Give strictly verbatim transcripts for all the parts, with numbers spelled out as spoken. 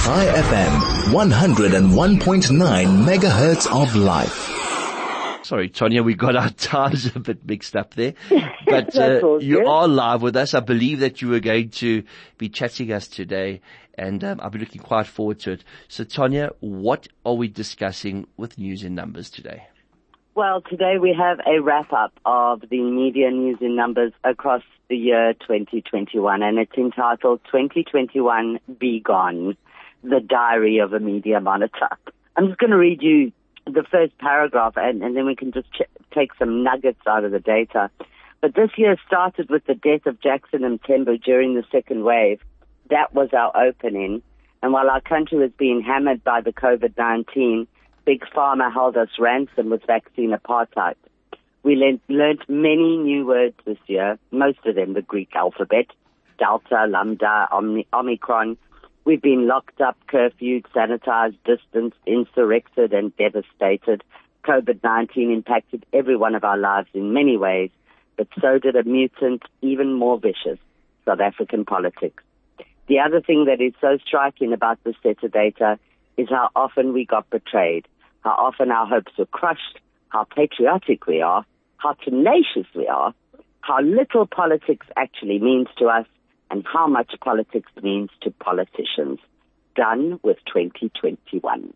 Chai F M, one oh one point nine megahertz of life. Sorry, Tonya, we got our times a bit mixed up there. But uh, you good. are live with us. I believe that you were going to be chatting us today, and um, I'll be looking quite forward to it. So, Tonya, what are we discussing with News in Numbers today? Well, today we have a wrap-up of the media news in numbers across the year twenty twenty-one, and it's entitled twenty twenty-one Be Gone, the Diary of a Media Monitor. I'm just going to read you the first paragraph, and, and then we can just ch- take some nuggets out of the data. But this year started with the death of Jackson Mthembu during the second wave. That was our opening. And while our country was being hammered by the COVID nineteen, Big Pharma held us ransom with vaccine apartheid. We learned, learned many new words this year, most of them the Greek alphabet, Delta, Lambda, Omni, Omicron. We've been locked up, curfewed, sanitized, distanced, insurrected, and devastated. COVID nineteen impacted every one of our lives in many ways, but so did a mutant, even more vicious, South African politics. The other thing that is so striking about this set of data is how often we got betrayed, how often our hopes were crushed, how patriotic we are, how tenacious we are, how little politics actually means to us, and how much politics means to politicians. Done with twenty twenty-one.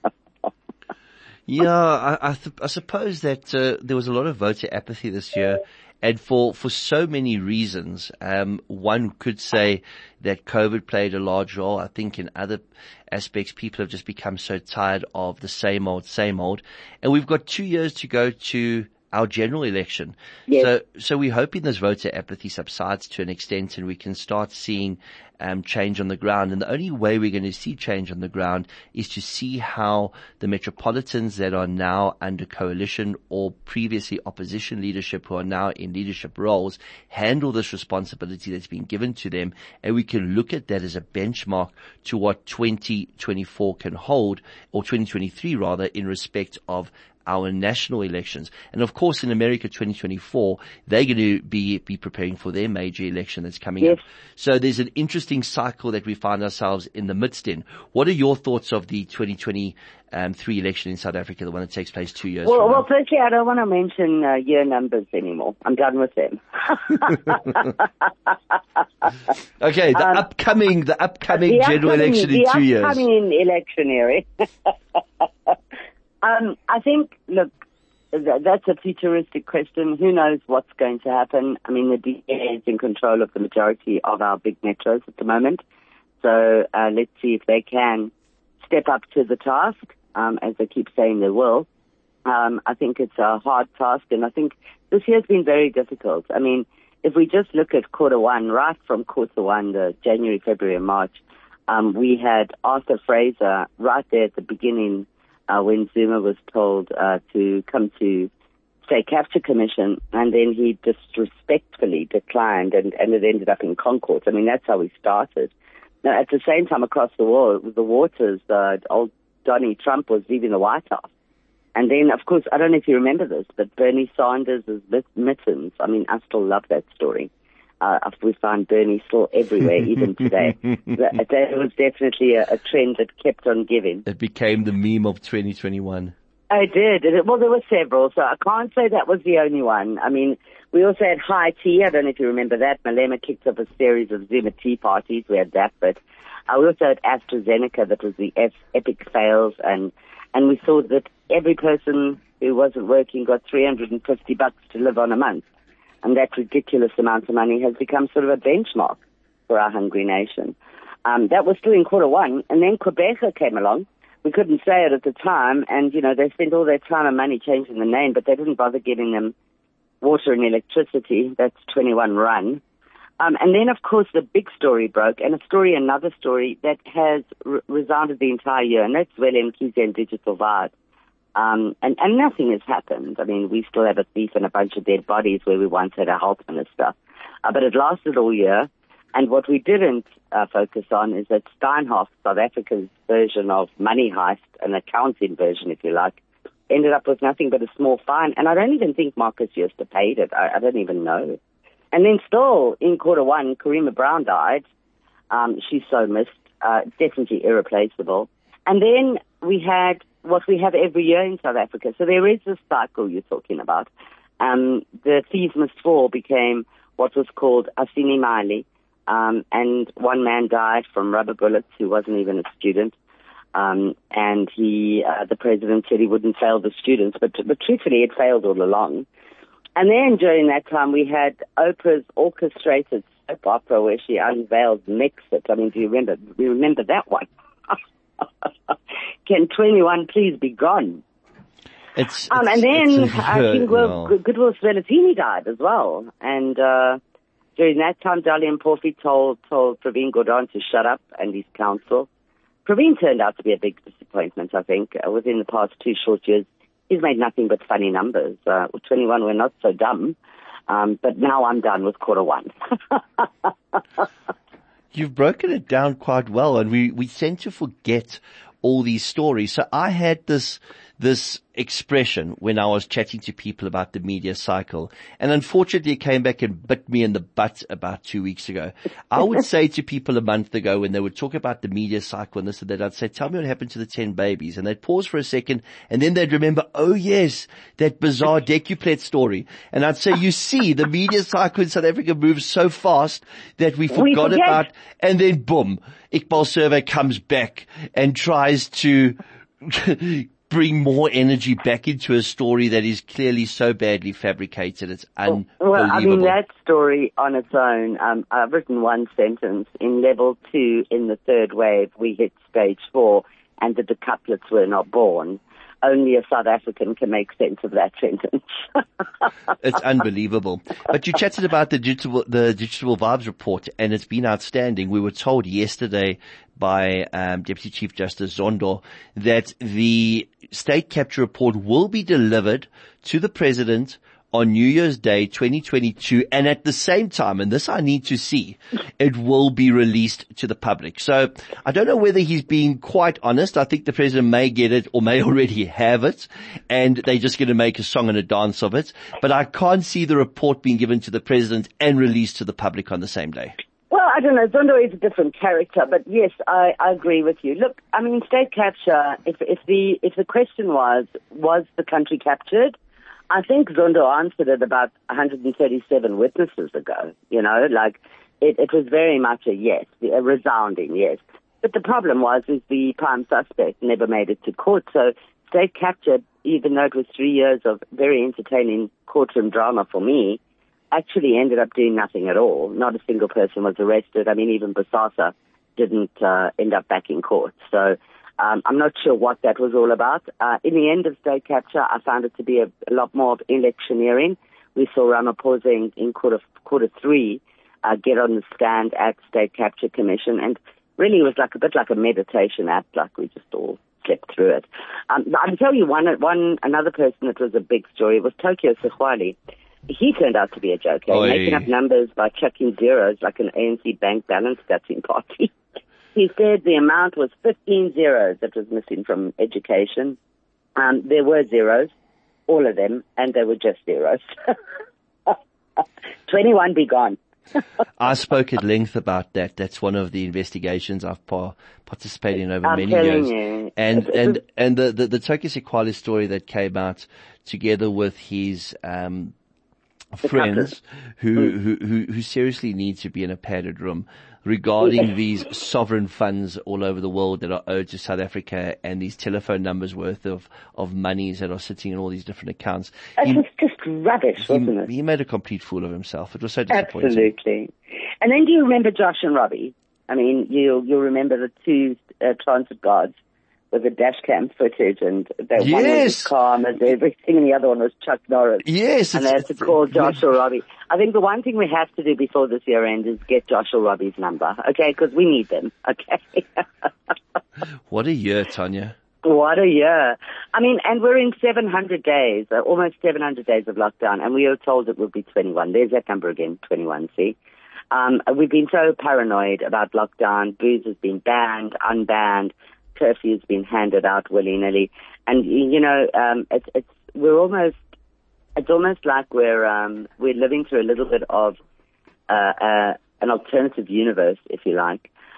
Yeah, I, I, th- I suppose that uh, there was a lot of voter apathy this year, and for, for so many reasons. Um, one could say that COVID played a large role. I think in other aspects, people have just become so tired of the same old, same old. And we've got two years to go to our general election. Yes. So, so we're hoping this voter apathy subsides to an extent and we can start seeing um, change on the ground. And the only way we're going to see change on the ground is to see how the metropolitans that are now under coalition or previously opposition leadership who are now in leadership roles handle this responsibility that's been given to them. And we can look at that as a benchmark to what twenty twenty-four can hold, or twenty twenty-three rather, in respect of our national elections. And of course, in America twenty twenty-four, they're going to be, be preparing for their major election that's coming yes. up. So there's an interesting cycle that we find ourselves in the midst in. What are your thoughts of the twenty twenty-three election in South Africa, the one that takes place two years well, from well, now? firstly, I don't want to mention uh, year numbers anymore. I'm done with them. Okay, the um, upcoming, the upcoming the general upcoming, election in two years. The upcoming electionary. Um, I think, look, th- that's a futuristic question. Who knows what's going to happen? I mean, the D A is in control of the majority of our big metros at the moment. So uh, let's see if they can step up to the task, um, as they keep saying they will. Um, I think it's a hard task, and I think this year's been very difficult. I mean, if we just look at quarter one, right from quarter one, the January, February, and March, um, we had Arthur Fraser right there at the beginning, Uh, when Zuma was told uh, to come to State Capture Commission, and then he disrespectfully declined, and, and it ended up in Concord. I mean, that's how we started. Now, at the same time, across the wall, the waters, uh, old Donnie Trump was leaving the White House. And then, of course, I don't know if you remember this, but Bernie Sanders' mittens. I mean, I still love that story. Uh, we find Bernie still everywhere, even today. that, that was definitely a, a trend that kept on giving. It became the meme of twenty twenty-one. I did. It, well, there were several, so I can't say that was the only one. I mean, we also had High Tea. I don't know if you remember that. Malema kicked off a series of Zuma tea parties. We had that, but uh, we also had AstraZeneca. That was the F- epic fails, and and we saw that every person who wasn't working got three hundred fifty bucks to live on a month. And that ridiculous amount of money has become sort of a benchmark for our hungry nation. Um, that was still in quarter one, and then Quebecer came along. We couldn't say it at the time, and, you know, they spent all their time and money changing the name, but they didn't bother giving them water and electricity. That's twenty-one run. Um, and then, of course, the big story broke, and a story, another story that has re- resounded the entire year, and that's Willem Mkhize and Digital Vibe. Um, and, and nothing has happened. I mean, we still have a thief and a bunch of dead bodies where we once had a health minister. Uh, but it lasted all year. And what we didn't uh, focus on is that Steinhoff, South Africa's version of Money Heist, an accounting version, if you like, ended up with nothing but a small fine. And I don't even think Marcus Jooste paid it. I, I don't even know. And then still, in quarter one, Karima Brown died. Um, she's so missed. uh, definitely irreplaceable. And then we had what we have every year in South Africa. So there is this cycle you're talking about. Um, the Thieves Must Fall became what was called Asini Mali, um, and one man died from rubber bullets who wasn't even a student. Um, and he, uh, the president said he wouldn't fail the students, but, but truthfully it failed all along. And then during that time we had Oprah's orchestrated soap opera where she unveiled Mix-It. I mean, do you remember, do you remember that one? Can twenty-one please be gone? It's, um, it's, and then it's, I think well, well. Goodwill Svelatini died as well. And uh, during that time, Dalian Porfi told, told Praveen Gordhan to shut up and his counsel. Praveen turned out to be a big disappointment, I think. Uh, within the past two short years, he's made nothing but funny numbers. Uh, with twenty-one, we're not so dumb. Um, but now I'm done with quarter one. You've broken it down quite well, and we, we tend to forget all these stories. So I had this, this expression when I was chatting to people about the media cycle, and unfortunately it came back and bit me in the butt about two weeks ago. I would say to people a month ago when they would talk about the media cycle and this and that, I'd say, tell me what happened to the ten babies. And they'd pause for a second and then they'd remember, oh yes, that bizarre decuplet story. And I'd say, you see, the media cycle in South Africa moves so fast that we forgot we about, and then boom, Iqbal Survey comes back and tries to bring more energy back into a story that is clearly so badly fabricated. It's unbelievable. Well, I mean, that story on its own, um, I've written one sentence. In level two, in the third wave, we hit stage four, and the decuplets were not born. Only a South African can make sense of that sentence. It's unbelievable. But you chatted about the digital, the digital vibes report, and it's been outstanding. We were told yesterday by um, Deputy Chief Justice Zondo that the state capture report will be delivered to the President on New Year's Day twenty twenty-two, and at the same time, and this I need to see, it will be released to the public. So I don't know whether he's being quite honest. I think the President may get it or may already have it, and they're just going to make a song and a dance of it. But I can't see the report being given to the President and released to the public on the same day. Well, I don't know. Zondo is a different character, but yes, I, I agree with you. Look, I mean, state capture, if, if the if the question was, was the country captured? I think Zondo answered it about one hundred thirty-seven witnesses ago. You know, like it, it was very much a yes, a resounding yes. But the problem was, is the prime suspect never made it to court. So state capture, even though it was three years of very entertaining courtroom drama for me, actually ended up doing nothing at all. Not a single person was arrested. I mean, even Bosasa didn't uh, end up back in court. So Um, I'm not sure what that was all about. Uh, in the end of state capture, I found it to be a, a lot more of electioneering. We saw Ramaphosa in, in quarter, quarter three uh, get on the stand at State Capture Commission, and really it was like a bit like a meditation app, like we just all slept through it. Um, I'll tell you one, one another person that was a big story was Tokyo Sexwali. He turned out to be a joker, Oy. making up numbers by chucking zeros like an A N C bank balance cutting party. He said the amount was fifteen zeros that was missing from education. Um, there were zeros, all of them, and they were just zeros. twenty-one be gone. I spoke at length about that. That's one of the investigations I've par- participated in over I'm many telling years. you. And, and, and the, the, the Tokyo Sexwali story that came out together with his, um, friends who, who, who, who seriously need to be in a padded room regarding these sovereign funds all over the world that are owed to South Africa and these telephone numbers worth of, of monies that are sitting in all these different accounts. It He, was just rubbish, wasn't it? he, he made a complete fool of himself. It was so disappointing. Absolutely. And then do you remember Josh and Robbie? I mean, you'll, you'll remember the two uh, transit guards with the dash cam footage, and that Yes. one was as calm as everything, and the other one was Chuck Norris. Yes. And they had to call Josh or Robbie. I think the one thing we have to do before this year end is get Josh or Robbie's number, okay? Because we need them, okay? What a year, Tanya. What a year. I mean, and we're in seven hundred days, uh, almost seven hundred days of lockdown, and we are told it will be twenty-one. There's that number again, twenty-one, see? Um, we've been so paranoid about lockdown. Booze has been banned, unbanned. Curfew's been handed out willy-nilly. And, you know, um, it's, it's, we're almost, it's almost like we're, um, we're living through a little bit of, uh, uh, an alternative universe, if you like.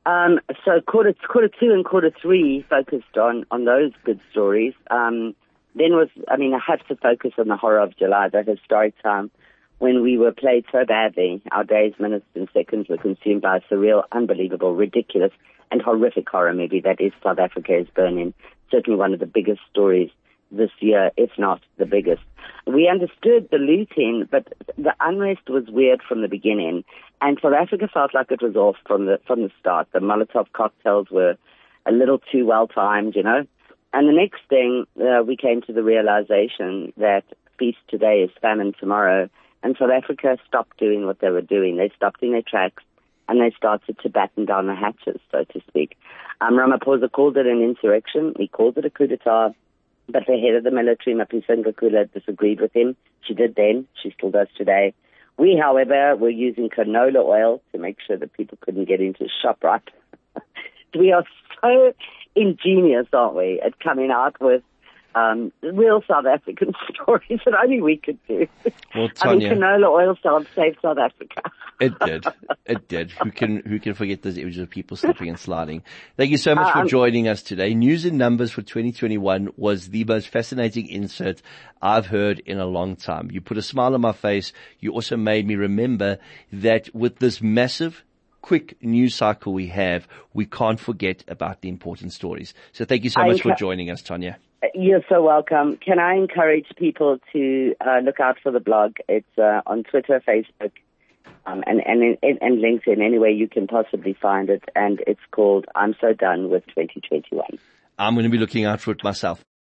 Um, so quarter, quarter two and quarter three focused on, on those good stories. Um, then was, I mean, I have to focus on the horror of July, that historic time when we were played so badly. Our days, minutes, and seconds were consumed by a surreal, unbelievable, ridiculous, and horrific horror movie that is South Africa is Burning. Certainly one of the biggest stories this year, if not the biggest. We understood the looting, but the unrest was weird from the beginning, and South Africa felt like it was off from the from the start. The Molotov cocktails were a little too well timed, you know. And the next thing, uh, we came to the realization that feast today is famine tomorrow, and South Africa stopped doing what they were doing. They stopped in their tracks, and they started to batten down the hatches, so to speak. Um, Ramaphosa called it an insurrection. He called it a coup d'etat. But the head of the military, Maphisa Ngakula, disagreed with him. She did then. She still does today. We, however, were using canola oil to make sure that people couldn't get into ShopRite. We are so ingenious, aren't we, at coming out with um, real South African stories that only we could do. Well, Tanya, I mean, canola oil saved South Africa. It did. It did. Who can who can forget those images of people slipping and sliding? Thank you so much for um, joining us today. News and Numbers for twenty twenty-one was the most fascinating insert I've heard in a long time. You put a smile on my face. You also made me remember that with this massive, quick news cycle we have, we can't forget about the important stories. So thank you so I much for enc- joining us, Tanya. You're so welcome. Can I encourage people to uh, look out for the blog? It's uh, on Twitter, Facebook, um, and, and, and, and LinkedIn, anywhere you can possibly find it. And it's called I'm So Done with twenty twenty-one. I'm going to be looking out for it myself.